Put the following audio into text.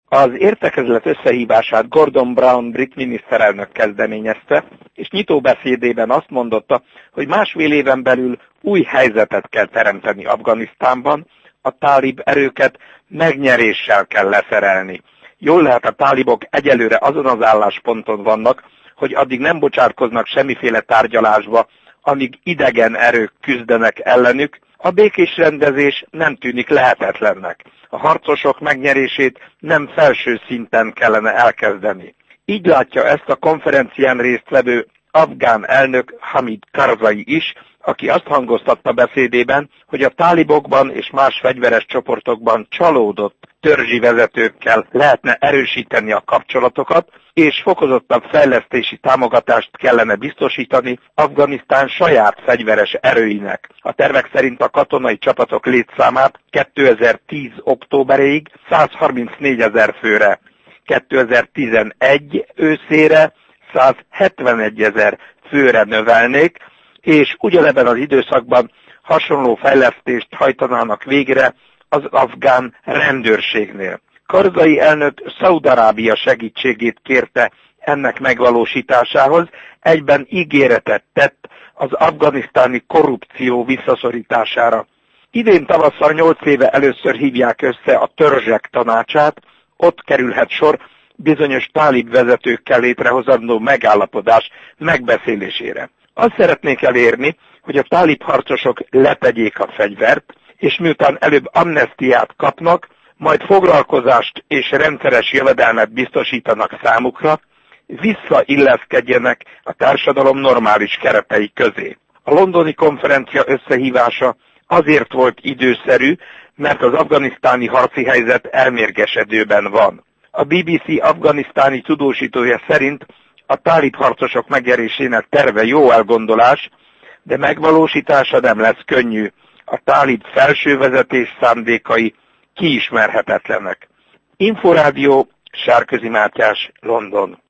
Az értekezlet összehívását Gordon Brown brit miniszterelnök kezdeményezte, és nyitóbeszédében azt mondotta, hogy másfél éven belül új helyzetet kell teremteni Afganisztánban, a tálib erőket megnyeréssel kell leszerelni. Jól lehet, a tálibok egyelőre azon az állásponton vannak, hogy addig nem bocsátkoznak semmiféle tárgyalásba, amíg idegen erők küzdenek ellenük, a békés rendezés nem tűnik lehetetlennek. A harcosok megnyerését nem felső szinten kellene elkezdeni. Így látja ezt a konferencián részt vevő afgán elnök Hamid Karzai is, aki azt hangoztatta beszédében, hogy a tálibokban és más fegyveres csoportokban csalódott törzsi vezetőkkel lehetne erősíteni a kapcsolatokat, és fokozottabb fejlesztési támogatást kellene biztosítani Afganisztán saját fegyveres erőinek. A tervek szerint a katonai csapatok létszámát 2010. októberéig 134 000 főre, 2011 őszére 171 000 főre növelnék, és ugyanebben az időszakban hasonló fejlesztést hajtanának végre az afgán rendőrségnél. Karzai elnök Szaúd-Arábia segítségét kérte ennek megvalósításához, egyben ígéretet tett az afganisztáni korrupció visszaszorítására. Idén tavasszal 8 éve először hívják össze a törzsek tanácsát, ott kerülhet sor bizonyos tálib vezetőkkel létrehozandó megállapodás megbeszélésére. Azt szeretnék elérni, hogy a tálib harcosok letegyék a fegyvert, és miután előbb amnesztiát kapnak, majd foglalkozást és rendszeres jövedelmet biztosítanak számukra, visszailleszkedjenek a társadalom normális keretei közé. A londoni konferencia összehívása azért volt időszerű, mert az afganisztáni harci helyzet elmérgesedőben van. A BBC afganisztáni tudósítója szerint a tálib harcosok megnyerésének terve jó elgondolás, de megvalósítása nem lesz könnyű. A tálib felsővezetés szándékai kiismerhetetlenek. Inforádió, Sárközi Mátyás, London.